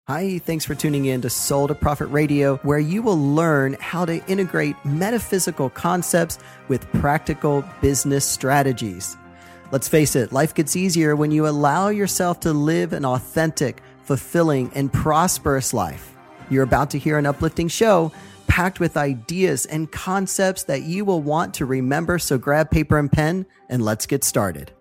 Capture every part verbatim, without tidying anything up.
Hi, thanks for tuning in to Soul to Profit Radio, where you will learn how to integrate metaphysical concepts with practical business strategies. Let's face it, life gets easier when you allow yourself to live an authentic, fulfilling, and prosperous life. You're about to hear an uplifting show packed with ideas and concepts that you will want to remember, so grab paper and pen and let's get started.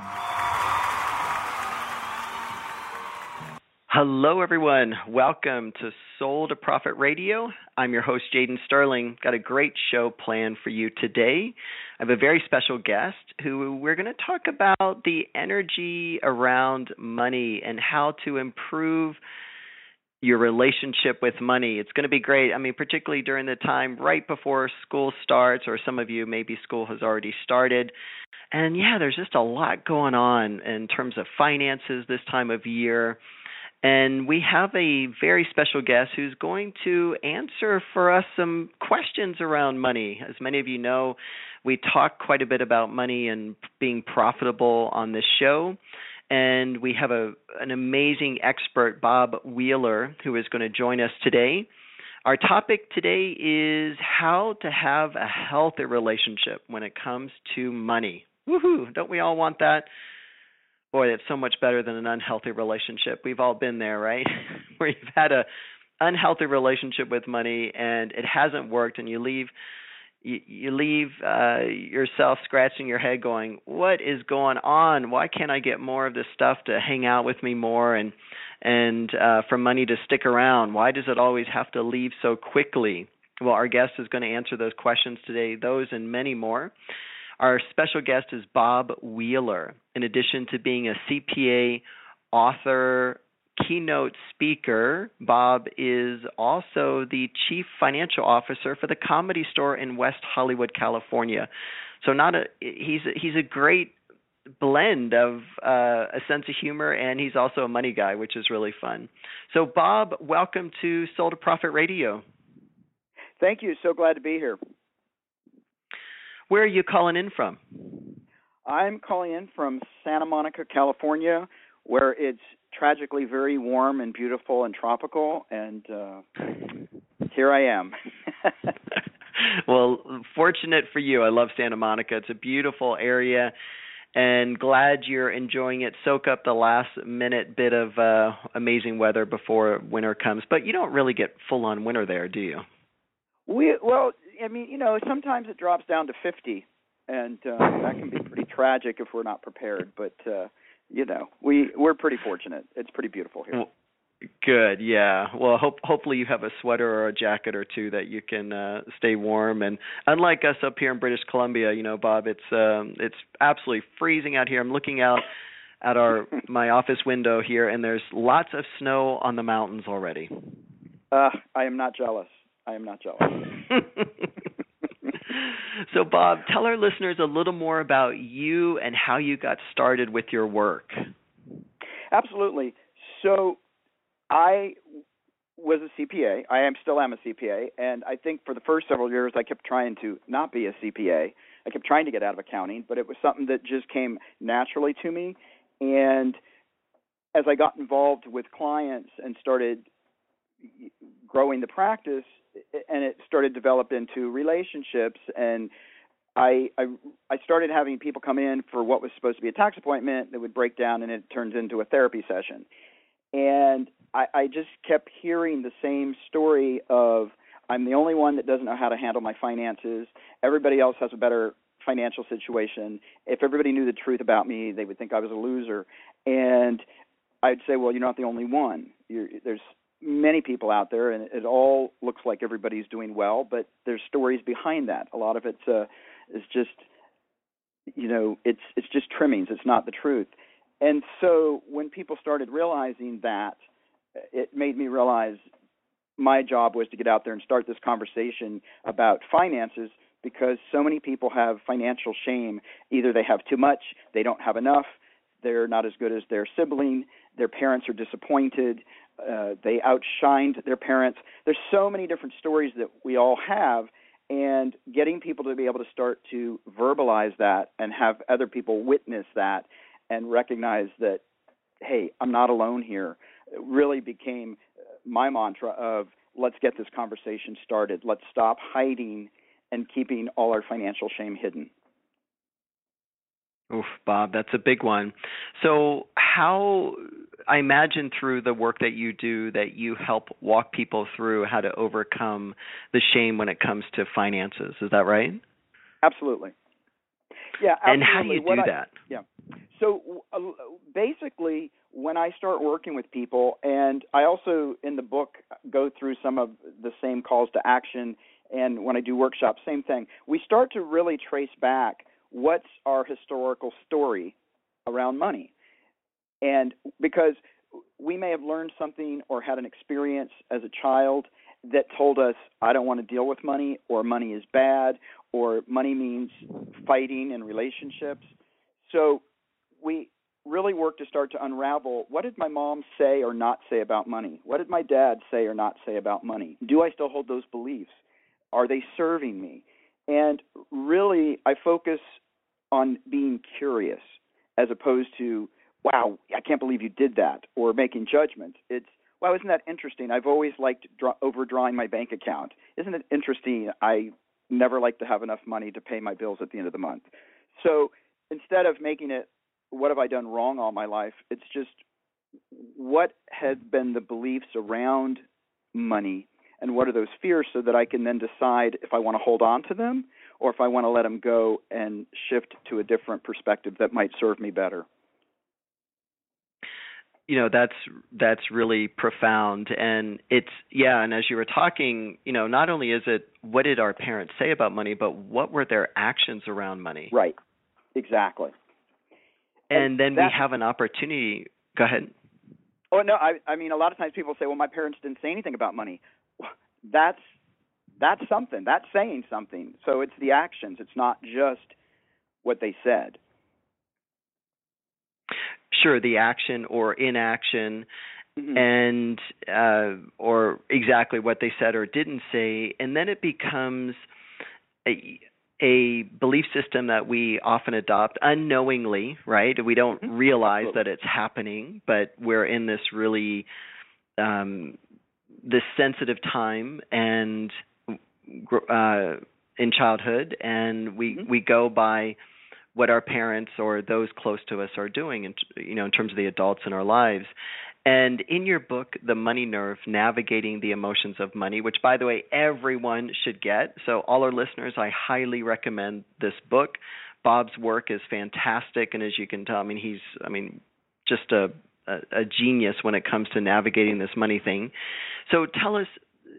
Hello, everyone. Welcome to Soul to Profit Radio. I'm your host, Jaden Sterling. Got a great show planned for you today. I have a very special guest who we're going to talk about the energy around money and how to improve your relationship with money. It's going to be great. I mean, particularly during the time right before school starts, or some of you, maybe school has already started. And yeah, there's just a lot going on in terms of finances this time of year. And we have a very special guest who's going to answer for us some questions around money. As many of you know, we talk quite a bit about money and being profitable on this show. And we have a an amazing expert, Bob Wheeler, who is going to join us today. Our topic today is how to have a healthy relationship when it comes to money. Woohoo! Don't we all want that? Boy, it's so much better than an unhealthy relationship. We've all been there, right? Where you've had a unhealthy relationship with money and it hasn't worked, and you leave you, you leave uh, yourself scratching your head going, what is going on? Why can't I get more of this stuff to hang out with me more and and uh, for money to stick around? Why does it always have to leave so quickly? Well, our guest is going to answer those questions today, those and many more. Our special guest is Bob Wheeler. In addition to being a C P A, author, keynote speaker, Bob is also the Chief Financial Officer for the Comedy Store in West Hollywood, California. So not a he's a, he's a great blend of uh, a sense of humor, and he's also a money guy, which is really fun. So Bob, welcome to Soul to Profit Radio. Thank you. So glad to be here. Where are you calling in from? I'm calling in from Santa Monica, California, where it's tragically very warm and beautiful and tropical, and uh, here I am. Well, fortunate for you. I love Santa Monica. It's a beautiful area, and glad you're enjoying it. Soak up the last minute bit of uh, amazing weather before winter comes. But you don't really get full-on winter there, do you? We Well, I mean, you know, sometimes it drops down to fifty, and uh, that can be pretty tragic if we're not prepared. But, uh, you know, we, we're pretty fortunate. It's pretty beautiful here. Well, good, yeah. Well, hope, hopefully you have a sweater or a jacket or two that you can uh, stay warm. And unlike us up here in British Columbia, you know, Bob, it's um, it's absolutely freezing out here. I'm looking out at our my office window here, and there's lots of snow on the mountains already. Uh, I am not jealous. I am not jealous. So, Bob, tell our listeners a little more about you and how you got started with your work. Absolutely. So I was a C P A. I am still am a C P A, and I think for the first several years I kept trying to not be a C P A. I kept trying to get out of accounting, but it was something that just came naturally to me. And as I got involved with clients and started growing the practice, and it started to develop into relationships, and I, I I started having people come in for what was supposed to be a tax appointment that would break down, and it turns into a therapy session. And I, I just kept hearing the same story of, I'm the only one that doesn't know how to handle my finances. Everybody else has a better financial situation. If everybody knew the truth about me, they would think I was a loser. And I'd say, well, you're not the only one. You're, there's many people out there, and it all looks like everybody's doing well, but there's stories behind that. A lot of it's uh, is just, you know, it's it's just trimmings. It's not the truth. And so when people started realizing that, it made me realize my job was to get out there and start this conversation about finances, because so many people have financial shame. Either they have too much, they don't have enough, they're not as good as their sibling, their parents are disappointed, uh, they outshined their parents. There's so many different stories that we all have, and getting people to be able to start to verbalize that and have other people witness that and recognize that, hey, I'm not alone here, it really became my mantra of let's get this conversation started. Let's stop hiding and keeping all our financial shame hidden. Oof, Bob, that's a big one. So how, I imagine through the work that you do that you help walk people through how to overcome the shame when it comes to finances. Is that right? Absolutely. Yeah, absolutely. And how do you what do I, that? Yeah. So uh, basically, when I start working with people, and I also in the book go through some of the same calls to action, and when I do workshops, same thing. We start to really trace back what's our historical story around money. And because we may have learned something or had an experience as a child that told us, I don't want to deal with money, or money is bad, or money means fighting in relationships. So we really work to start to unravel, what did my mom say or not say about money? What did my dad say or not say about money? Do I still hold those beliefs? Are they serving me? And really, I focus on being curious as opposed to, wow, I can't believe you did that, or making judgments. It's, wow, isn't that interesting? I've always liked draw, overdrawing my bank account. Isn't it interesting? I never like to have enough money to pay my bills at the end of the month. So instead of making it, what have I done wrong all my life, it's just, what had been the beliefs around money, and what are those fears, so that I can then decide if I want to hold on to them or if I want to let them go and shift to a different perspective that might serve me better. You know, that's that's really profound. And it's, yeah, and as you were talking, you know, not only is it what did our parents say about money, but what were their actions around money? Right, exactly. And, and then that, we have an opportunity. Go ahead. Oh, no, I, I mean, a lot of times people say, well, my parents didn't say anything about money. That's that's something. That's saying something. So it's the actions. It's not just what they said. Sure, the action or inaction, mm-hmm. and uh, or exactly what they said or didn't say, and then it becomes a, a belief system that we often adopt unknowingly, right? We don't mm-hmm. realize Absolutely. that it's happening, but we're in this really um, this sensitive time and uh, in childhood, and we mm-hmm. we go by what our parents or those close to us are doing, in, you know, in terms of the adults in our lives. And in your book, The Money Nerve, Navigating the Emotions of Money, which, by the way, everyone should get. So all our listeners, I highly recommend this book. Bob's work is fantastic, and as you can tell, I mean, he's, I mean, just a, a, a genius when it comes to navigating this money thing. So tell us,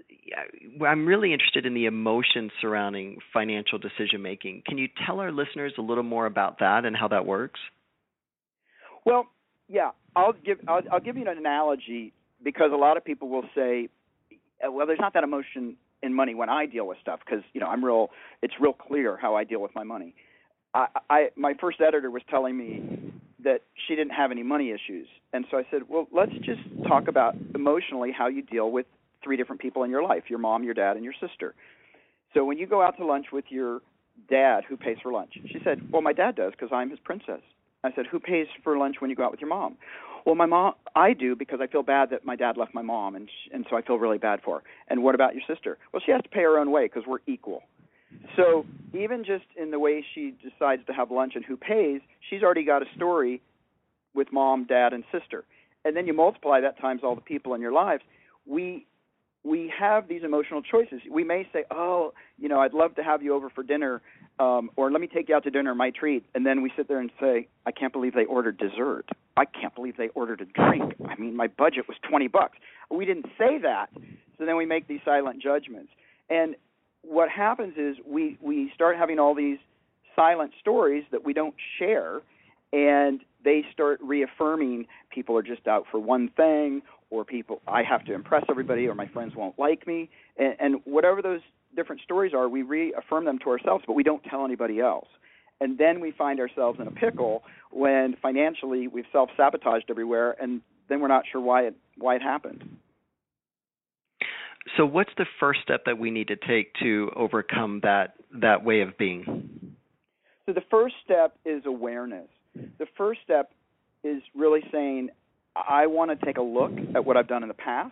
I'm really interested in the emotions surrounding financial decision making. Can you tell our listeners a little more about that and how that works? Well, yeah, I'll give I'll, I'll give you an analogy, because a lot of people will say, well, there's not that emotion in money when I deal with stuff, because you know I'm real. It's real clear how I deal with my money. I, I my first editor was telling me that she didn't have any money issues, and so I said, well, let's just talk about emotionally how you deal with three different people in your life: your mom, your dad, and your sister. So when you go out to lunch with your dad, who pays for lunch? She said, well, my dad does, because I'm his princess. I said, who pays for lunch when you go out with your mom? Well, my mom, I do, because I feel bad that my dad left my mom, and she, and so I feel really bad for her. And what about your sister? Well, she has to pay her own way, because we're equal. So even just in the way she decides to have lunch and who pays, she's already got a story with mom, dad, and sister. And then you multiply that times all the people in your lives. We we have these emotional choices. We may say, oh, you know, I'd love to have you over for dinner, um, or let me take you out to dinner, my treat. And then we sit there and say, I can't believe they ordered dessert. I can't believe they ordered a drink. I mean, my budget was twenty bucks. We didn't say that. So then we make these silent judgments. And what happens is we, we start having all these silent stories that we don't share, and they start reaffirming people are just out for one thing, or people, I have to impress everybody, or my friends won't like me. And, and whatever those different stories are, we reaffirm them to ourselves, but we don't tell anybody else. And then we find ourselves in a pickle when financially we've self-sabotaged everywhere, and then we're not sure why it why it happened. So what's the first step that we need to take to overcome that that way of being? So the first step is awareness. The first step is really saying, I want to take a look at what I've done in the past,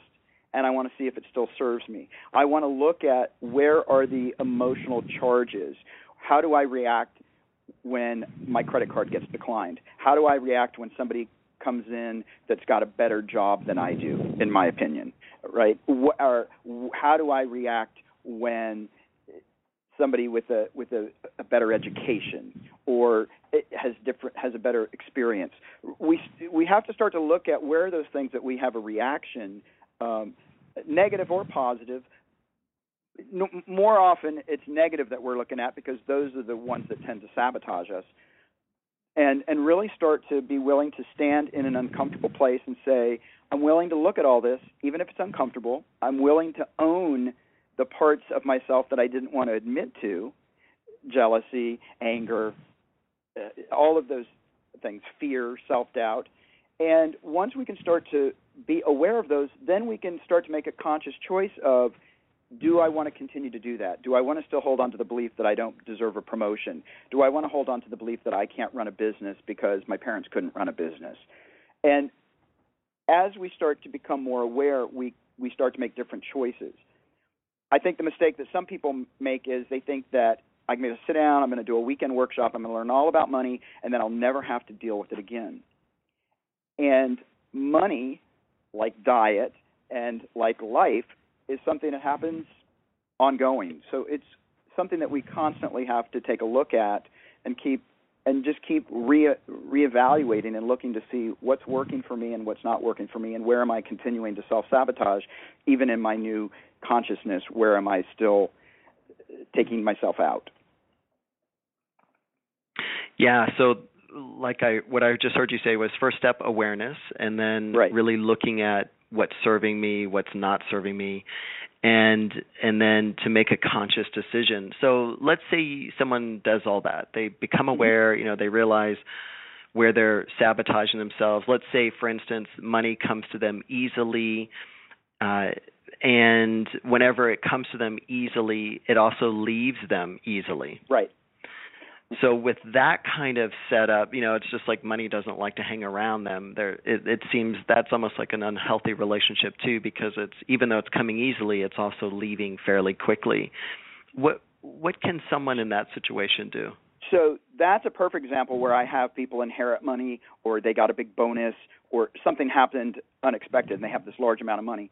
and I want to see if it still serves me. I want to look at where are the emotional charges. How do I react when my credit card gets declined? How do I react when somebody comes in that's got a better job than I do, in my opinion, right? Or how do I react when somebody with a with a, a better education or it has different has a better experience? We we have to start to look at where are those things that we have a reaction, um, negative or positive. No, more often it's negative that we're looking at because those are the ones that tend to sabotage us. And and really start to be willing to stand in an uncomfortable place and say, I'm willing to look at all this, even if it's uncomfortable. I'm willing to own the parts of myself that I didn't want to admit to, jealousy, anger, uh, all of those things, fear, self-doubt. And once we can start to be aware of those, then we can start to make a conscious choice of, do I want to continue to do that? Do I want to still hold on to the belief that I don't deserve a promotion? Do I want to hold on to the belief that I can't run a business because my parents couldn't run a business? And as we start to become more aware, we, we start to make different choices. I think the mistake that some people make is they think that I'm going to sit down, I'm going to do a weekend workshop, I'm going to learn all about money, and then I'll never have to deal with it again. And money, like diet and like life, is something that happens ongoing. So it's something that we constantly have to take a look at and keep and just keep re reevaluating and looking to see what's working for me and what's not working for me, and where am I continuing to self-sabotage, even in my new consciousness, where am I still taking myself out? Yeah, so like I what I just heard you say was first step awareness, and then right. really looking at what's serving me, what's not serving me, and and then to make a conscious decision. So let's say someone does all that. They become aware, you know, they realize where they're sabotaging themselves. Let's say, for instance, money comes to them easily, uh, and whenever it comes to them easily, it also leaves them easily. Right. So with that kind of setup, you know, it's just like money doesn't like to hang around them. There, it, it seems that's almost like an unhealthy relationship too, because it's even though it's coming easily, it's also leaving fairly quickly. What what can someone in that situation do? So that's a perfect example where I have people inherit money, or they got a big bonus, or something happened unexpected and they have this large amount of money.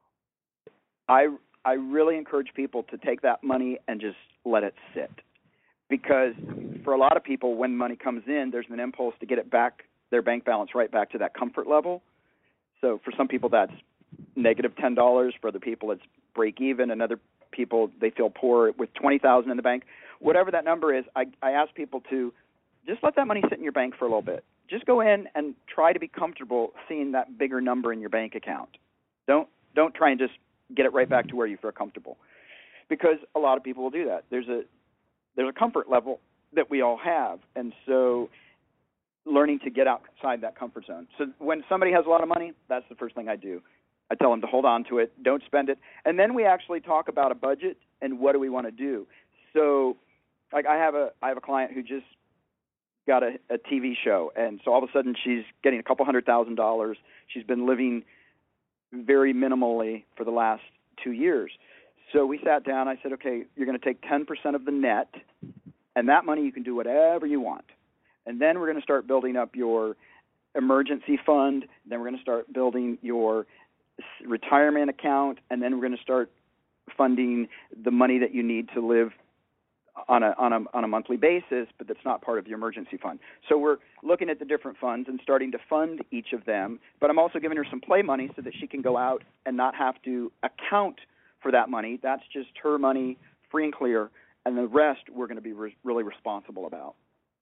I I really encourage people to take that money and just let it sit. Because for a lot of people, when money comes in, there's an impulse to get it back, their bank balance right back to that comfort level. So for some people, that's negative ten dollars. For other people, it's break even. And other people, they feel poor with twenty thousand dollars in the bank. Whatever that number is, I, I ask people to just let that money sit in your bank for a little bit. Just go in and try to be comfortable seeing that bigger number in your bank account. Don't don't try and just get it right back to where you feel comfortable. Because a lot of people will do that. There's a There's a comfort level that we all have, and so learning to get outside that comfort zone. So when somebody has a lot of money, that's the first thing I do. I tell them to hold on to it, don't spend it, and then we actually talk about a budget and what do we want to do. So, like I have a I have a client who just got a, a T V show, and so all of a sudden she's getting a couple hundred thousand dollars. She's been living very minimally for the last two years. So we sat down. I said, okay, you're going to take ten percent of the net, and that money you can do whatever you want. And then we're going to start building up your emergency fund. Then we're going to start building your retirement account, and then we're going to start funding the money that you need to live on a on a on a monthly basis, but that's not part of your emergency fund. So we're looking at the different funds and starting to fund each of them. But I'm also giving her some play money so that she can go out and not have to account for that money. That's just her money, free and clear, and the rest we're going to be re- really responsible about.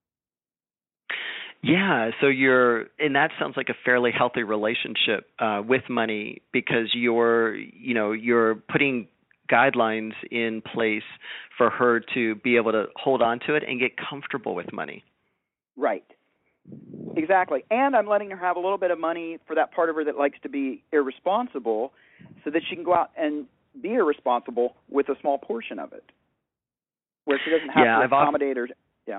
Yeah, so you're, and that sounds like a fairly healthy relationship uh, with money, because you're, you know, you're putting guidelines in place for her to be able to hold on to it and get comfortable with money. Right. Exactly. And I'm letting her have a little bit of money for that part of her that likes to be irresponsible, so that she can go out and be irresponsible with a small portion of it, where she doesn't have yeah, to I've accommodate her. Yeah.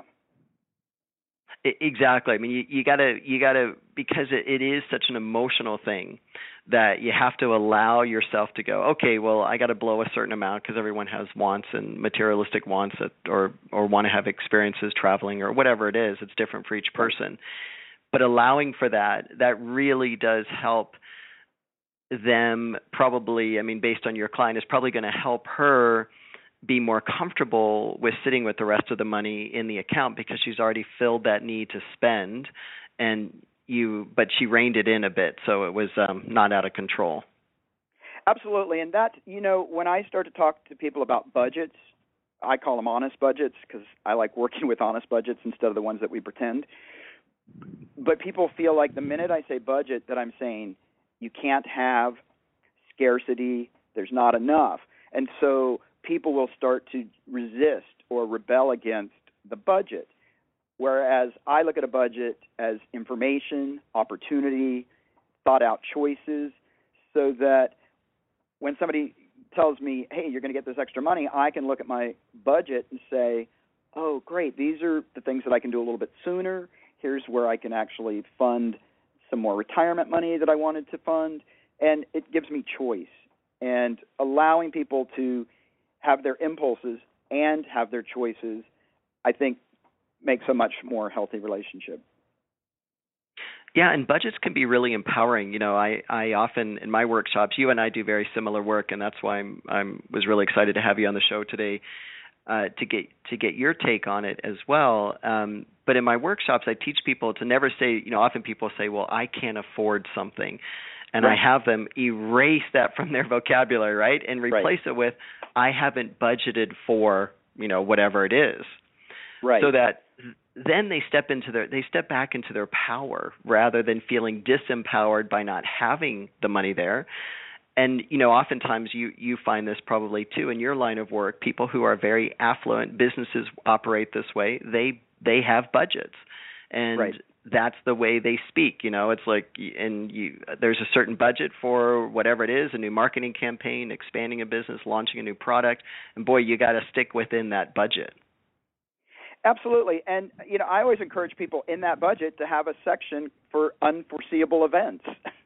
Exactly. I mean, you, you gotta, you gotta, because it, it is such an emotional thing. that you have to allow yourself to go, okay, well, I got to blow a certain amount because everyone has wants and materialistic wants that, or or want to have experiences traveling or whatever it is. It's different for each person. But allowing for that, that really does help them probably, I mean, based on your client, is probably going to help her be more comfortable with sitting with the rest of the money in the account because she's already filled that need to spend, and you, but she reined it in a bit, so it was um, not out of control. Absolutely, and that, you know, when I start to talk to people about budgets, I call them honest budgets because I like working with honest budgets instead of the ones that we pretend. But people feel like the minute I say budget that I'm saying you can't have scarcity, there's not enough. And so people will start to resist or rebel against the budget. Whereas I look at a budget as information, opportunity, thought out choices, so that when somebody tells me, hey, you're going to get this extra money, I can look at my budget and say, oh, great, these are the things that I can do a little bit sooner. Here's where I can actually fund some more retirement money that I wanted to fund. And it gives me choice. And allowing people to have their impulses and have their choices, I think, makes a much more healthy relationship. Yeah, and budgets can be really empowering. You know, I, I often, in my workshops, you and I do very similar work, and that's why I'm I'm was really excited to have you on the show today uh, to get to get your take on it as well. Um, but in my workshops, I teach people to never say, you know, often people say, well, I can't afford something. And right. I have them erase that from their vocabulary, right, and replace right. it with, I haven't budgeted for, you know, whatever it is. Right. So that then they step into their they step back into their power rather than feeling disempowered by not having the money there. And you know, oftentimes you you find this probably too in your line of work. People who are very affluent, businesses operate this way. They they have budgets, and right. that's the way they speak. You know, it's like, and you there's a certain budget for whatever it is, a new marketing campaign, expanding a business, launching a new product, and boy, you got to stick within that budget. Absolutely. And, you know, I always encourage people in that budget to have a section for unforeseeable events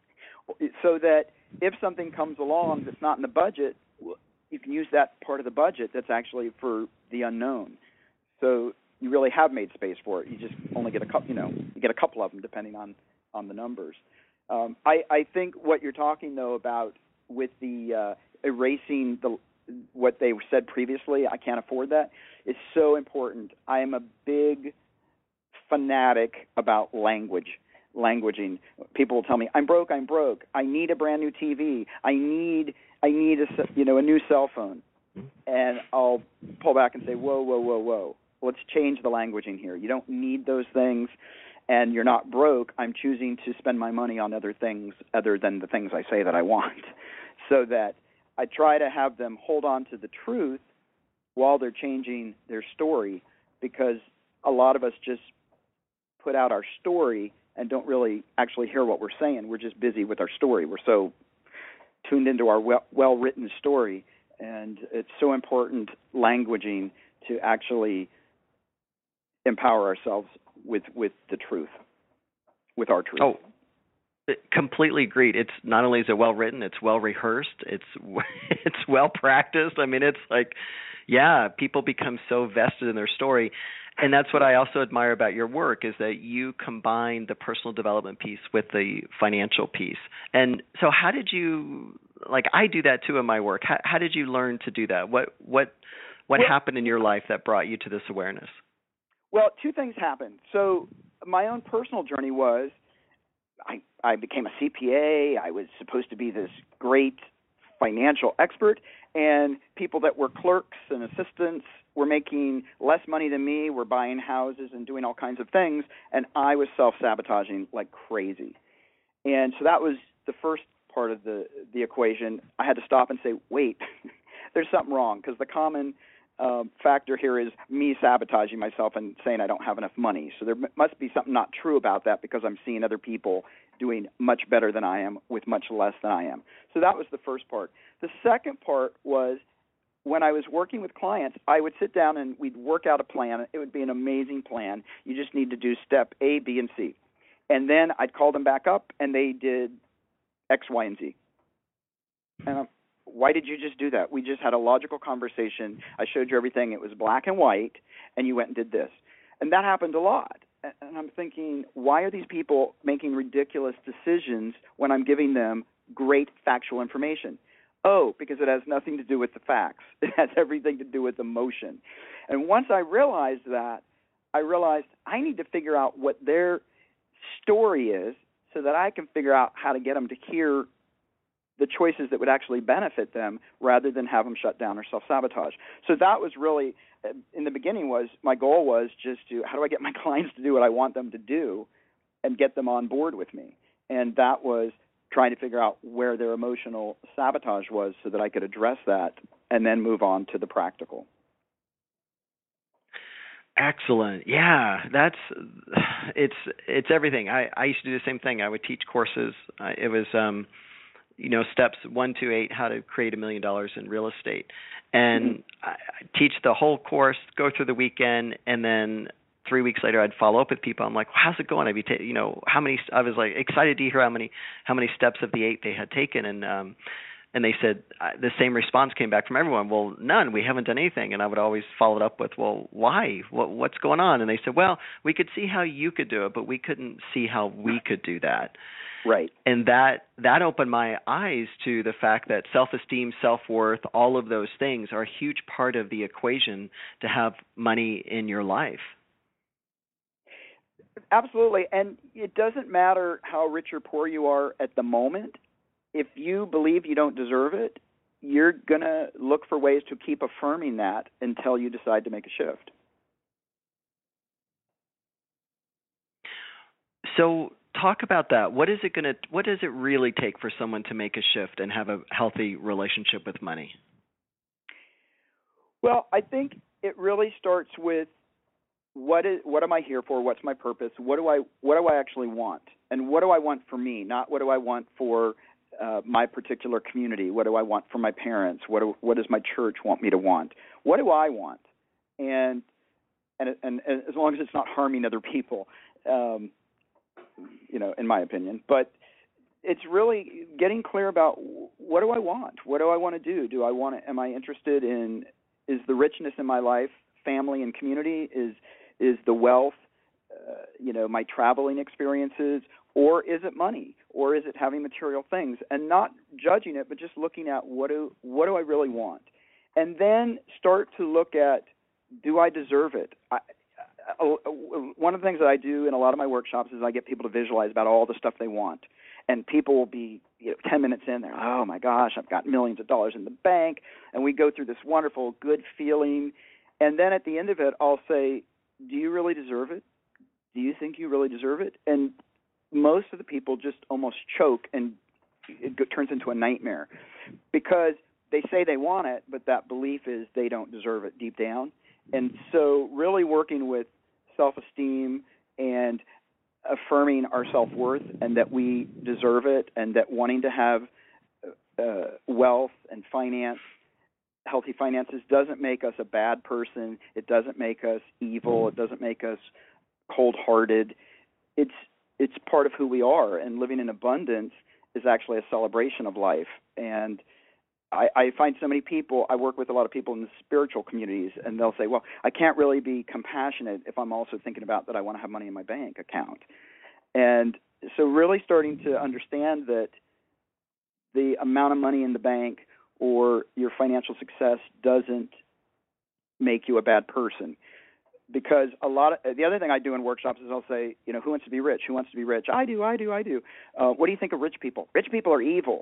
so that if something comes along that's not in the budget, you can use that part of the budget that's actually for the unknown. So you really have made space for it. You just only get a couple, you know, you get a couple of them depending on, on the numbers. Um, I, I think what you're talking, though, about with the uh, erasing the what they said previously, I can't afford that, is so important. I am a big fanatic about language, languaging. People will tell me, I'm broke, I'm broke. I need a brand new T V. I need, I need a, you know, a new cell phone. And I'll pull back and say, whoa, whoa, whoa, whoa. Let's change the languaging here. You don't need those things, and you're not broke. I'm choosing to spend my money on other things other than the things I say that I want, so that I try to have them hold on to the truth while they're changing their story, because a lot of us just put out our story and don't really actually hear what we're saying. We're just busy with our story. We're so tuned into our well, well-written story, and it's so important languaging to actually empower ourselves with, with the truth, with our truth. Oh. Completely agreed. It's not only is it well written, it's well rehearsed, it's it's well practiced. I mean, it's like, yeah, people become so vested in their story, and that's what I also admire about your work is that you combine the personal development piece with the financial piece. And so, how did you like? I do that too in my work. How, how did you learn to do that? What what what well, happened in your life that brought you to this awareness? Well, two things happened. So, my own personal journey was, I, I became a C P A. I was supposed to be this great financial expert, and people that were clerks and assistants were making less money than me, were buying houses and doing all kinds of things, and I was self-sabotaging like crazy. And so that was the first part of the, the equation. I had to stop and say, wait, there's something wrong, because the common um, factor here is me sabotaging myself and saying I don't have enough money. So there m- must be something not true about that, because I'm seeing other people doing much better than I am with much less than I am. So that was the first part. The second part was when I was working with clients, I would sit down and we'd work out a plan. It would be an amazing plan. You just need to do step A, B, and C. And then I'd call them back up, and they did X, Y, and Z. And I'm, why did you just do that? We just had a logical conversation. I showed you everything. It was black and white, and you went and did this. And that happened a lot. And I'm thinking, why are these people making ridiculous decisions when I'm giving them great factual information? Oh, because it has nothing to do with the facts. It has everything to do with emotion. And once I realized that, I realized I need to figure out what their story is so that I can figure out how to get them to hear the choices that would actually benefit them rather than have them shut down or self-sabotage. So that was really, in the beginning, was my goal was just to, how do I get my clients to do what I want them to do and get them on board with me? And that was trying to figure out where their emotional sabotage was so that I could address that and then move on to the practical. Excellent. Yeah, that's it's it's everything. I, I used to do the same thing. I would teach courses. Uh, it was um, you know steps one to eight, how to create a million dollars in real estate, and mm-hmm. I, I teach the whole course, go through the weekend, and then three weeks later I'd follow up with people. I'm like, well, how's it going? I'd be ta- you know how many? I was like excited to hear how many how many steps of the eight they had taken, and um, and they said uh, the same response came back from everyone. Well, none. We haven't done anything. And I would always follow it up with, well, why? What, what's going on? And they said, well, we could see how you could do it, but we couldn't see how we could do that. Right. And that that opened my eyes to the fact that self-esteem, self-worth, all of those things are a huge part of the equation to have money in your life. Absolutely. And it doesn't matter how rich or poor you are at the moment. If you believe you don't deserve it, you're going to look for ways to keep affirming that until you decide to make a shift. So talk about that. What is it going to what does it really take for someone to make a shift and have a healthy relationship with money? Well, I think it really starts with what is what am I here for? What's my purpose? What do I what do I actually want? And what do I want for me? Not what do I want for Uh, my particular community. What do I want from my parents? What do, what does my church want me to want? What do I want? And and and, and as long as it's not harming other people, um, you know, in my opinion. But it's really getting clear about what do I want? What do I want to do? Do I want to? Am I interested in? Is the richness in my life, family and community? Is is the wealth? Uh, you know, my traveling experiences. Or is it money? Or is it having material things? And not judging it, but just looking at what do what do I really want? And then start to look at, do I deserve it? I, I, one of the things that I do in a lot of my workshops is I get people to visualize about all the stuff they want. And people will be, you know, ten minutes in, they're, oh, my gosh, I've got millions of dollars in the bank. And we go through this wonderful, good feeling. And then at the end of it, I'll say, do you really deserve it? Do you think you really deserve it? And most of the people just almost choke, and it turns into a nightmare because they say they want it, but that belief is they don't deserve it deep down. And so really working with self-esteem and affirming our self-worth and that we deserve it and that wanting to have uh, wealth and finance, healthy finances doesn't make us a bad person. It doesn't make us evil. It doesn't make us cold-hearted. It's It's part of who we are, and living in abundance is actually a celebration of life. And I, I find so many people, I work with a lot of people in the spiritual communities, and they'll say, well, I can't really be compassionate if I'm also thinking about that I want to have money in my bank account. And so really starting to understand that the amount of money in the bank or your financial success doesn't make you a bad person. Because a lot of the other thing I do in workshops is I'll say, you know, who wants to be rich? Who wants to be rich? I do, I do, I do. Uh, what do you think of rich people? Rich people are evil.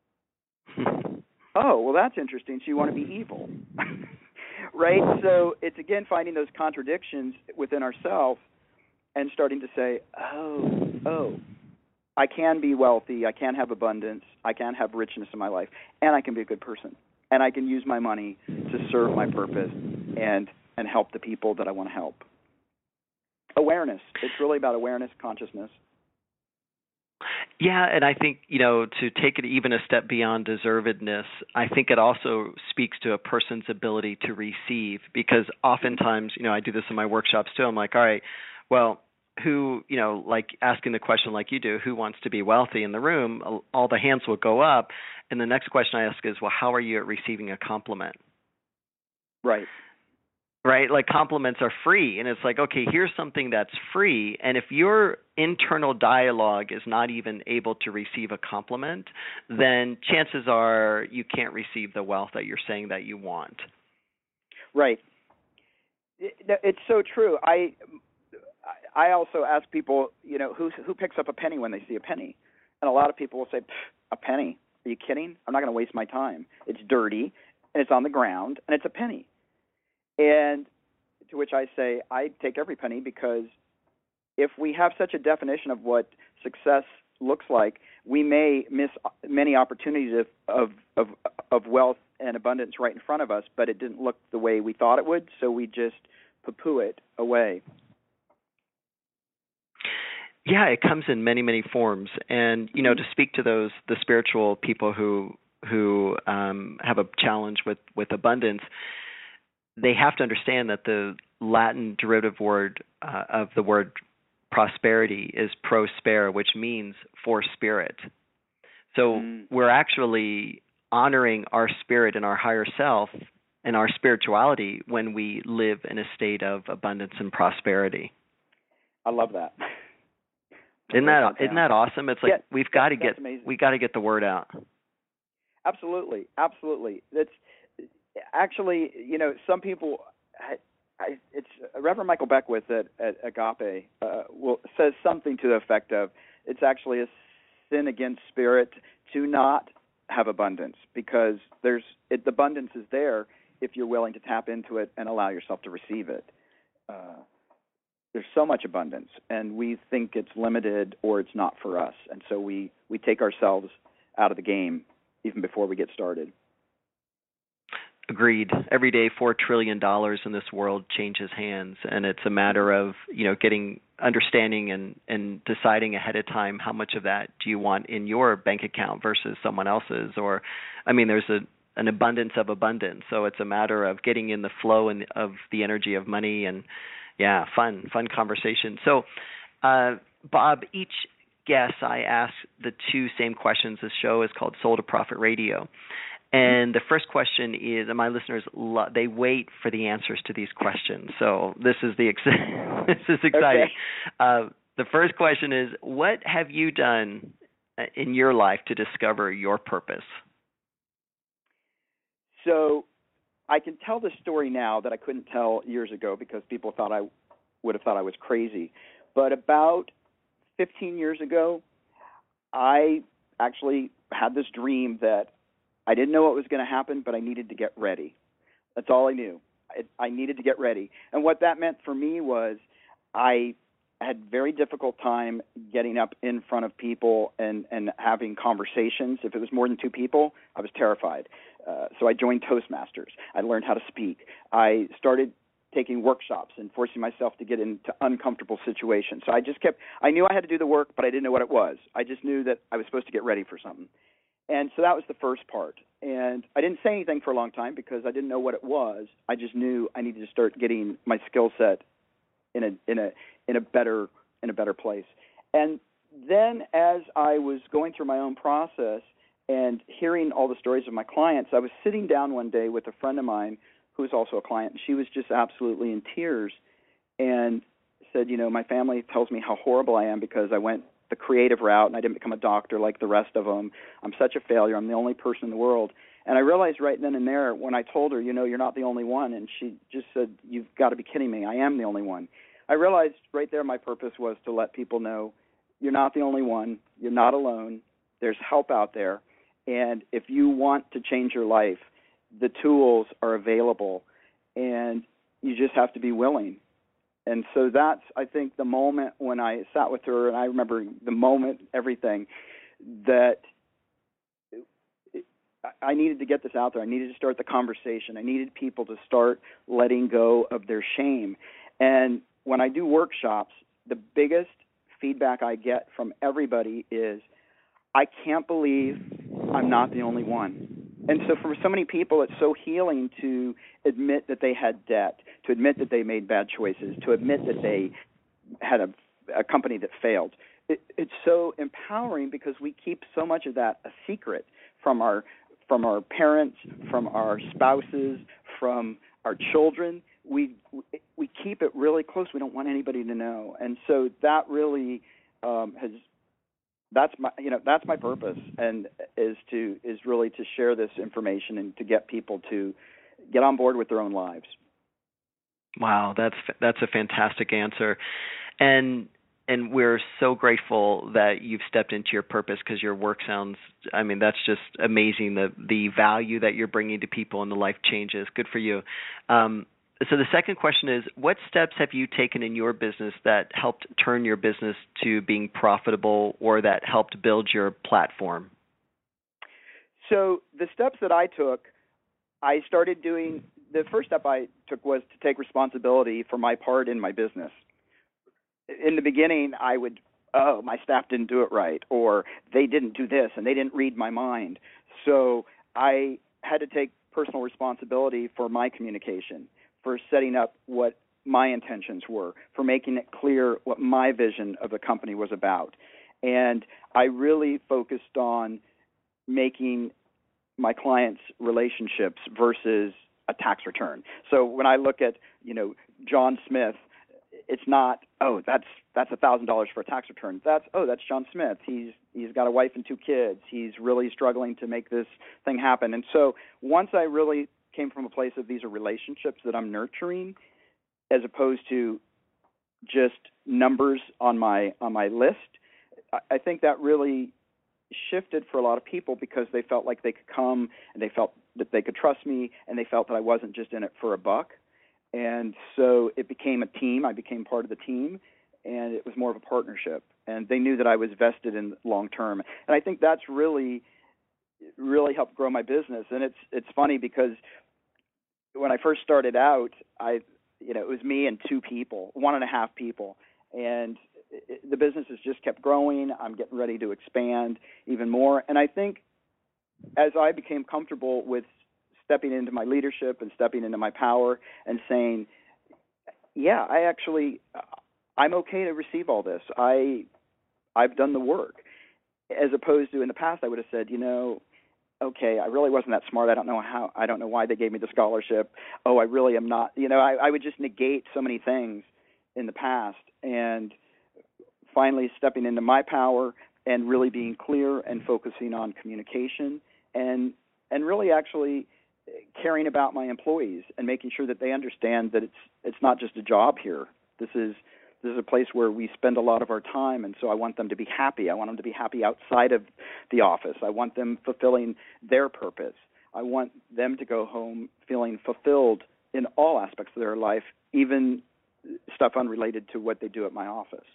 Oh, well, that's interesting. So you want to be evil, right? So it's, again, finding those contradictions within ourselves and starting to say, oh, oh, I can be wealthy. I can have abundance. I can have richness in my life, and I can be a good person, and I can use my money to serve my purpose and and help the people that I want to help. Awareness. It's really about awareness, consciousness. Yeah, and I think, you know, to take it even a step beyond deservedness, I think it also speaks to a person's ability to receive, because oftentimes, you know, I do this in my workshops too. I'm like, all right, well, who, you know, like asking the question like you do, who wants to be wealthy in the room, all the hands will go up. And the next question I ask is, well, how are you at receiving a compliment? Right. Right? Like compliments are free. And it's like, okay, here's something that's free. And if your internal dialogue is not even able to receive a compliment, then chances are you can't receive the wealth that you're saying that you want. Right. It's so true. I I also ask people, you know, who who picks up a penny when they see a penny? And a lot of people will say, a penny? Are you kidding? I'm not going to waste my time. It's dirty, and it's on the ground, and it's a penny. And to which I say, I take every penny, because if we have such a definition of what success looks like, we may miss many opportunities of, of, of, of wealth and abundance right in front of us, but it didn't look the way we thought it would, so we just poo-poo it away. Yeah, it comes in many, many forms. And, you know, to speak to those, the spiritual people who who um, have a challenge with, with abundance, they have to understand that the Latin derivative word uh, of the word prosperity is prospera, which means for spirit. So mm. we're actually honoring our spirit and our higher self and our spirituality when we live in a state of abundance and prosperity. I love that. Isn't that isn't that awesome? It's like yeah, we've got to get amazing. we got to get the word out. Absolutely, absolutely. That's actually, you know, some people. I, I, it's Reverend Michael Beckwith at, at Agape uh, will says something to the effect of, it's actually a sin against spirit to not have abundance, because there's it, the abundance is there if you're willing to tap into it and allow yourself to receive it. Uh, There's so much abundance, and we think it's limited or it's not for us. And so we, we take ourselves out of the game even before we get started. Agreed. Every day, four trillion dollars in this world changes hands, and it's a matter of, you know, getting understanding and, and deciding ahead of time how much of that do you want in your bank account versus someone else's. Or, I mean, there's a an abundance of abundance, so it's a matter of getting in the flow and of the energy of money. And yeah, fun, fun conversation. So, uh, Bob, each guest I ask the two same questions. This show is called Soul to Profit Radio. And the first question is, and my listeners, lo- they wait for the answers to these questions. So this is the ex- this is exciting. Okay. Uh, the first question is, what have you done in your life to discover your purpose? So I can tell this story now that I couldn't tell years ago, because people thought I would have thought I was crazy. But about fifteen years ago, I actually had this dream that I didn't know what was going to happen, but I needed to get ready. That's all I knew. I, I needed to get ready. And what that meant for me was I had very difficult time getting up in front of people and, and having conversations. If it was more than two people, I was terrified. Uh, so I joined Toastmasters. I learned how to speak. I started taking workshops and forcing myself to get into uncomfortable situations. So I just kept, I knew I had to do the work, but I didn't know what it was. I just knew that I was supposed to get ready for something. And so that was the first part. And I didn't say anything for a long time because I didn't know what it was. I just knew I needed to start getting my skill set in a in a in a better in a better place. And then as I was going through my own process and hearing all the stories of my clients, I was sitting down one day with a friend of mine who was also a client, and she was just absolutely in tears and said, you know, my family tells me how horrible I am because I went the creative route and I didn't become a doctor like the rest of them. I'm such a failure. I'm the only person in the world. And I realized right then and there when I told her, you know, you're not the only one, and she just said, you've got to be kidding me. I am the only one. I realized right there my purpose was to let people know you're not the only one. You're not alone. There's help out there. And if you want to change your life, the tools are available, and you just have to be willing. And so that's, I think, the moment when I sat with her, and I remember the moment, everything, that I needed to get this out there. I needed to start the conversation. I needed people to start letting go of their shame. And when I do workshops, the biggest feedback I get from everybody is, I can't believe I'm not the only one. And so for so many people, it's so healing to admit that they had debt, to admit that they made bad choices, to admit that they had a a company that failed. It, it's so empowering because we keep so much of that a secret from our from our parents, from our spouses, from our children. We we keep it really close. We don't want anybody to know, and so that really um, has. That's my you know that's my purpose, and is to is really to share this information and to get people to get on board with their own lives. Wow, that's that's a fantastic answer, and and we're so grateful that you've stepped into your purpose, because your work sounds, I mean, that's just amazing, the the value that you're bringing to people and the life changes. Good for you. Um, so the second question is, what steps have you taken in your business that helped turn your business to being profitable, or that helped build your platform? So the steps that I took, I started doing, the first step I took was to take responsibility for my part in my business. In the beginning, I would, oh, my staff didn't do it right, or they didn't do this, and they didn't read my mind. So I had to take personal responsibility for my communication, for setting up what my intentions were, for making it clear what my vision of the company was about. And I really focused on making my clients' relationships versus a tax return. So when I look at, you know, John Smith, it's not, oh, that's that's a thousand dollars for a tax return. That's, oh, that's John Smith. He's he's got a wife and two kids. He's really struggling to make this thing happen. And so once I really came from a place of these are relationships that I'm nurturing, as opposed to just numbers on my on my list, I, I think that really shifted for a lot of people, because they felt like they could come and they felt that they could trust me, and they felt that I wasn't just in it for a buck. And so it became a team. I became part of the team, and it was more of a partnership. And they knew that I was vested in long term. And I think that's really, really helped grow my business. And it's it's funny because when I first started out, I, you know, it was me and two people, one and a half people, and it, the business has just kept growing. I'm getting ready to expand even more. And I think as I became comfortable with stepping into my leadership and stepping into my power and saying, yeah, I actually, I'm okay to receive all this. I, I've done the work, as opposed to in the past I would have said, you know, okay, I really wasn't that smart. I don't know how, I don't know why they gave me the scholarship. Oh, I really am not, you know, I, I would just negate so many things in the past. And finally stepping into my power and really being clear and focusing on communication and, and really actually caring about my employees and making sure that they understand that it's it's not just a job here. This is this is a place where we spend a lot of our time, and so I want them to be happy. I want them to be happy outside of the office. I want them fulfilling their purpose. I want them to go home feeling fulfilled in all aspects of their life, even stuff unrelated to what they do at my office.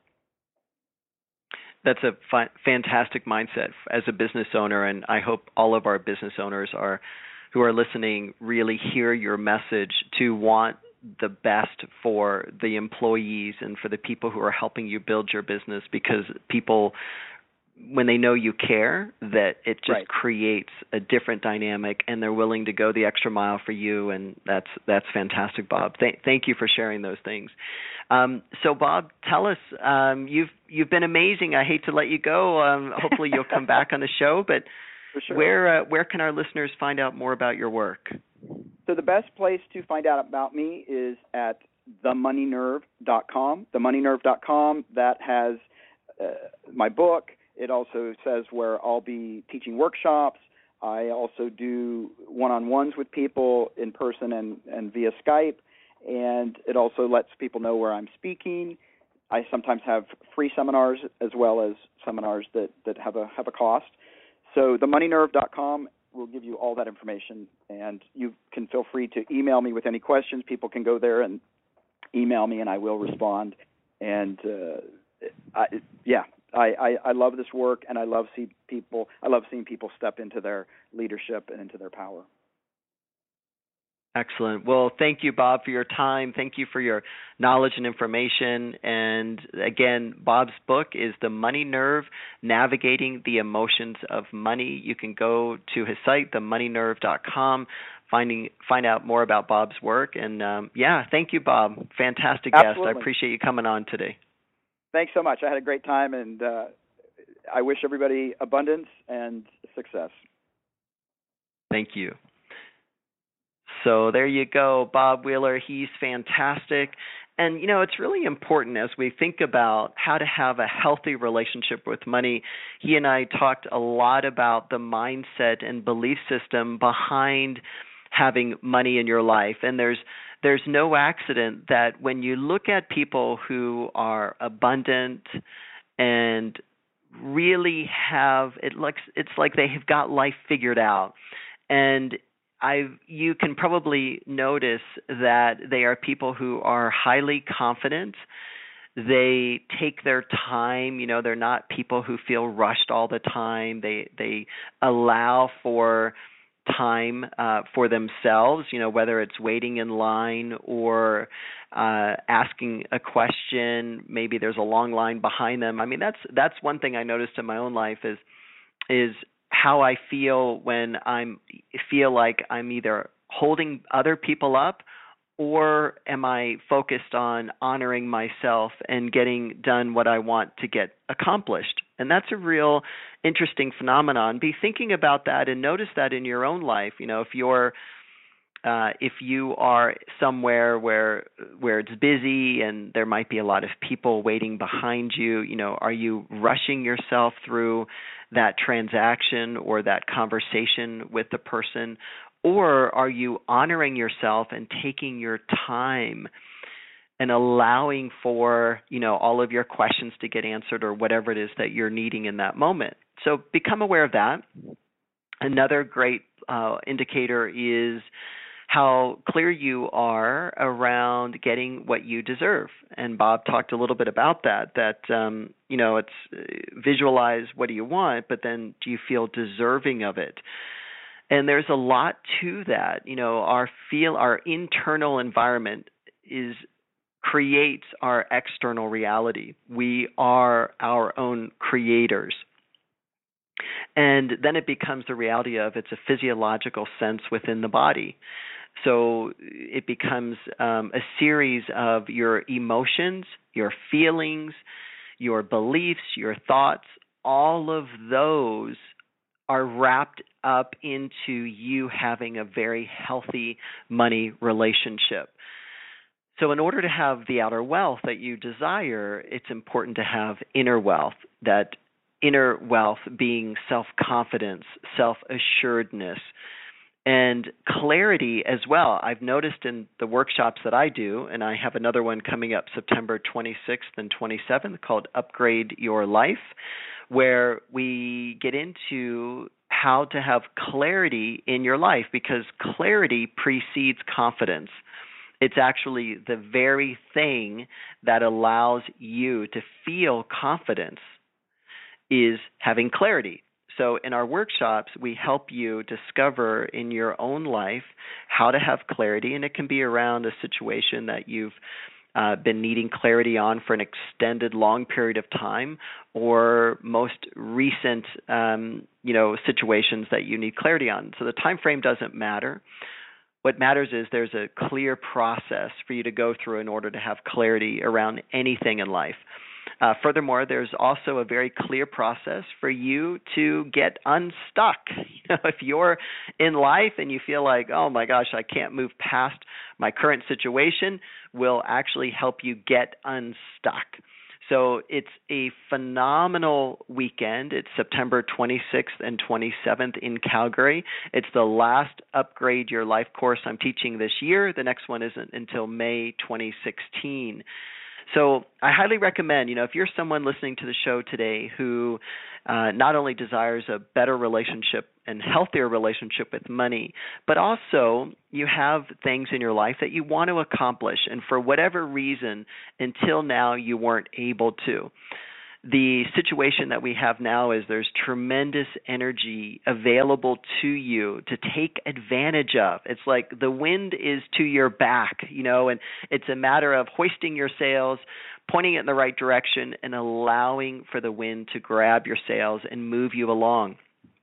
That's a fi- fantastic mindset as a business owner, and I hope all of our business owners are who are listening really hear your message to want the best for the employees and for the people who are helping you build your business, because people, when they know you care, that it just right. creates a different dynamic, and they're willing to go the extra mile for you, and that's that's fantastic, Bob. Th- thank you for sharing those things. Um, so, Bob, tell us, um, you've you've been amazing. I hate to let you go. Um, hopefully you'll come back on the show, but For sure. Where uh, where can our listeners find out more about your work? So the best place to find out about me is at the money nerve dot com. the money nerve dot com, that has uh, my book. It also says where I'll be teaching workshops. I also do one-on-ones with people in person and, and via Skype. And it also lets people know where I'm speaking. I sometimes have free seminars as well as seminars that, that have a have a cost. So the money nerve dot com will give you all that information, and you can feel free to email me with any questions. People can go there and email me, and I will respond. And uh, I, yeah, I, I, I love this work, and I love see people. I love seeing people step into their leadership and into their power. Excellent. Well, thank you, Bob, for your time. Thank you for your knowledge and information. And again, Bob's book is The Money Nerve, Navigating the Emotions of Money. You can go to his site, the money nerve dot com, finding find out more about Bob's work. And um, yeah, thank you, Bob. Fantastic Absolutely. guest. I appreciate you coming on today. Thanks so much. I had a great time, and uh, I wish everybody abundance and success. Thank you. So there you go, Bob Wheeler. He's fantastic. And, you know, it's really important as we think about how to have a healthy relationship with money. He and I talked a lot about the mindset and belief system behind having money in your life. And there's there's no accident that when you look at people who are abundant and really have, it looks, it's like they have got life figured out. And I, you can probably notice that they are people who are highly confident. They take their time. You know, they're not people who feel rushed all the time. They they allow for time uh, for themselves. You know, whether it's waiting in line or uh, asking a question. Maybe there's a long line behind them. I mean, that's that's one thing I noticed in my own life is is. how I feel when I'm feel like I'm either holding other people up or am I focused on honoring myself and getting done what I want to get accomplished. And that's a real interesting phenomenon. Be thinking about that and notice that in your own life. You know, if you're Uh, if you are somewhere where where it's busy and there might be a lot of people waiting behind you, you know, are you rushing yourself through that transaction or that conversation with the person, or are you honoring yourself and taking your time and allowing for, you know, all of your questions to get answered or whatever it is that you're needing in that moment? So become aware of that. Another great uh, indicator is how clear you are around getting what you deserve. And Bob talked a little bit about that, that, um, you know, it's uh, visualize what do you want, but then do you feel deserving of it? And there's a lot to that. You know, our feel, our internal environment is creates our external reality. We are our own creators. And then it becomes the reality of it's a physiological sense within the body. So it becomes um, a series of your emotions, your feelings, your beliefs, your thoughts. All of those are wrapped up into you having a very healthy money relationship. So in order to have the outer wealth that you desire, it's important to have inner wealth, that inner wealth being self-confidence, self-assuredness, and clarity as well. I've noticed in the workshops that I do, and I have another one coming up September twenty-sixth and twenty-seventh called Upgrade Your Life, where we get into how to have clarity in your life, because clarity precedes confidence. It's actually the very thing that allows you to feel confidence is having clarity. So in our workshops, we help you discover in your own life how to have clarity, and it can be around a situation that you've uh, been needing clarity on for an extended, long period of time, or most recent, um, you know, situations that you need clarity on. So the time frame doesn't matter. What matters is there's a clear process for you to go through in order to have clarity around anything in life. Uh, furthermore, there's also a very clear process for you to get unstuck. You know, if you're in life and you feel like, oh my gosh, I can't move past my current situation, we'll actually help you get unstuck. So it's a phenomenal weekend. It's September twenty-sixth and twenty-seventh in Calgary. It's the last Upgrade Your Life course I'm teaching this year. The next one isn't until May twenty sixteen. So I highly recommend, you know, if you're someone listening to the show today who uh, not only desires a better relationship and healthier relationship with money, but also you have things in your life that you want to accomplish, and for whatever reason, until now you weren't able to. The situation that we have now is there's tremendous energy available to you to take advantage of. It's like the wind is to your back, you know, and it's a matter of hoisting your sails, pointing it in the right direction, and allowing for the wind to grab your sails and move you along.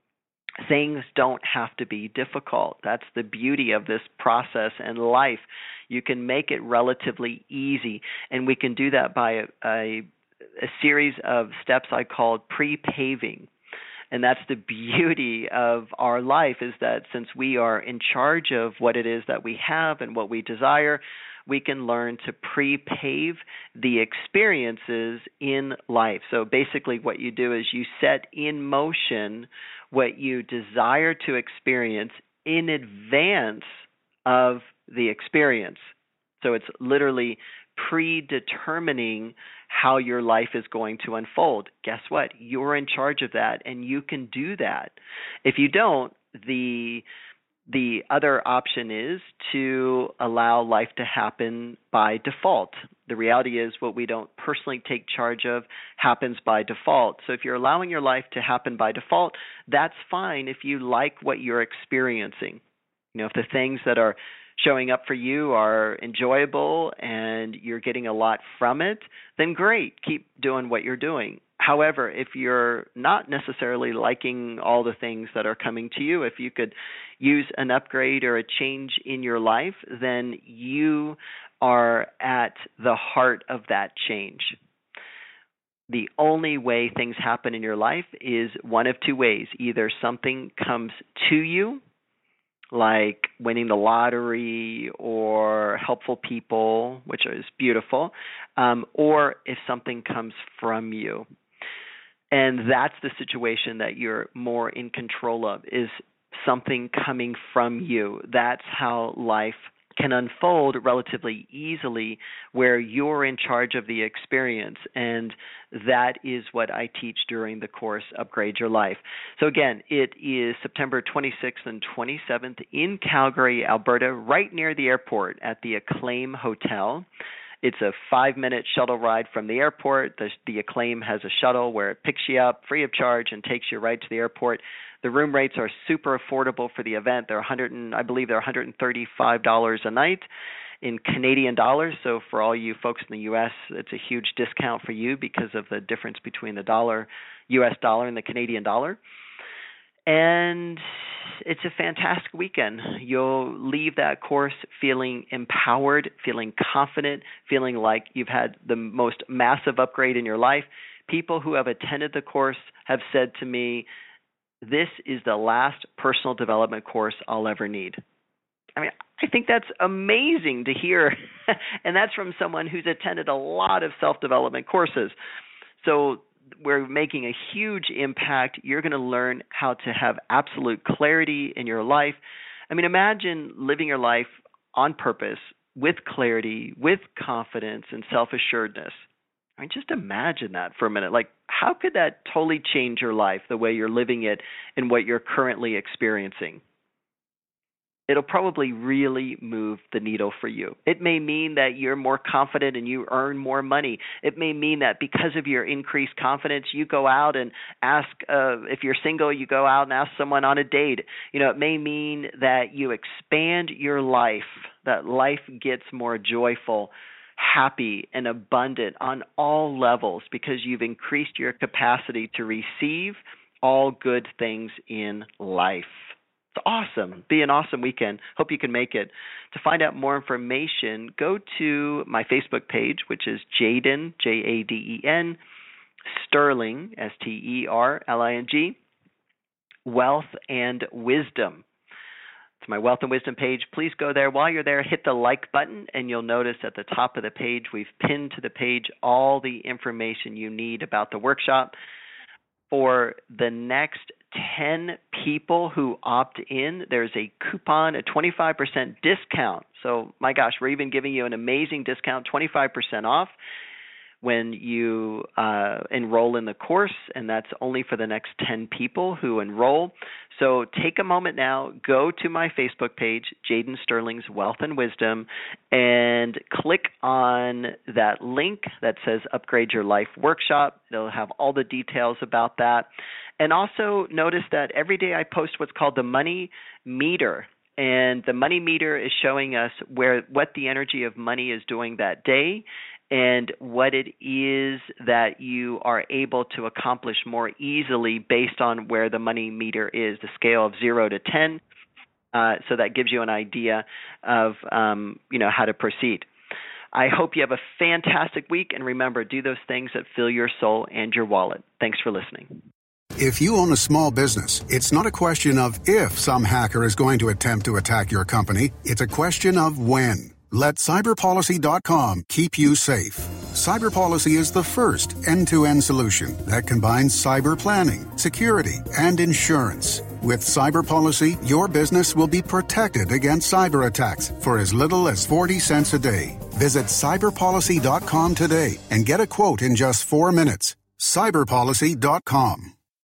Things don't have to be difficult. That's the beauty of this process and life. You can make it relatively easy, and we can do that by a, a a series of steps I called pre-paving. And that's the beauty of our life, is that since we are in charge of what it is that we have and what we desire, we can learn to pre-pave the experiences in life. So basically what you do is you set in motion what you desire to experience in advance of the experience. So it's literally predetermining how your life is going to unfold. Guess what? You're in charge of that, and you can do that. If you don't, the the other option is to allow life to happen by default. The reality is what we don't personally take charge of happens by default. So if you're allowing your life to happen by default, that's fine if you like what you're experiencing. You know, if the things that are showing up for you are enjoyable and you're getting a lot from it, then great, keep doing what you're doing. However, if you're not necessarily liking all the things that are coming to you, if you could use an upgrade or a change in your life, then you are at the heart of that change. The only way things happen in your life is one of two ways. Either something comes to you, like winning the lottery or helpful people, which is beautiful, um, or if something comes from you. And that's the situation that you're more in control of, is something coming from you. That's how life can unfold relatively easily, where you're in charge of the experience. And that is what I teach during the course Upgrade Your Life. So again, it is September twenty-sixth and twenty-seventh in Calgary, Alberta, right near the airport at the Acclaim Hotel. It's a five-minute shuttle ride from the airport. The, the Acclaim has a shuttle where it picks you up free of charge and takes you right to the airport. The room rates are super affordable for the event. They're one hundred, and, I believe they're one hundred thirty-five dollars a night in Canadian dollars. So for all you folks in the U S, it's a huge discount for you because of the difference between the dollar, U S dollar, and the Canadian dollar. And it's a fantastic weekend. You'll leave that course feeling empowered, feeling confident, feeling like you've had the most massive upgrade in your life. People who have attended the course have said to me, this is the last personal development course I'll ever need. I mean, I think that's amazing to hear. And that's from someone who's attended a lot of self-development courses. So we're making a huge impact. You're going to learn how to have absolute clarity in your life. I mean, imagine living your life on purpose, with clarity, with confidence and self-assuredness. I mean, just imagine that for a minute. Like, how could that totally change your life, the way you're living it and what you're currently experiencing? It'll probably really move the needle for you. It may mean that you're more confident and you earn more money. It may mean that because of your increased confidence, you go out and ask, uh, if you're single, you go out and ask someone on a date. You know, it may mean that you expand your life, that life gets more joyful, happy, and abundant on all levels because you've increased your capacity to receive all good things in life. It's awesome. Be an awesome weekend. Hope you can make it. To find out more information, go to my Facebook page, which is Jaden, J A D E N, Sterling, S T E R L I N G, Wealth and Wisdom. It's my Wealth and Wisdom page. Please go there. While you're there, hit the like button, and you'll notice at the top of the page, we've pinned to the page all the information you need about the workshop. For the next ten people who opt in, there's a coupon, a twenty-five percent discount. So, my gosh, we're even giving you an amazing discount, twenty-five percent off when you uh, enroll in the course, and that's only for the next ten people who enroll. So take a moment now, go to my Facebook page, Jaden Sterling's Wealth and Wisdom, and click on that link that says Upgrade Your Life Workshop. It'll have all the details about that. And also notice that every day I post what's called the Money Meter. And the Money Meter is showing us where what the energy of money is doing that day and what it is that you are able to accomplish more easily based on where the money meter is, the scale of zero to ten. Uh, so that gives you an idea of um, you know how to proceed. I hope you have a fantastic week, and remember, do those things that fill your soul and your wallet. Thanks for listening. If you own a small business, it's not a question of if some hacker is going to attempt to attack your company. It's a question of when. Let cyber policy dot com keep you safe. CyberPolicy is the first end-to-end solution that combines cyber planning, security, and insurance. With CyberPolicy, your business will be protected against cyber attacks for as little as forty cents a day. Visit cyber policy dot com today and get a quote in just four minutes. cyber policy dot com.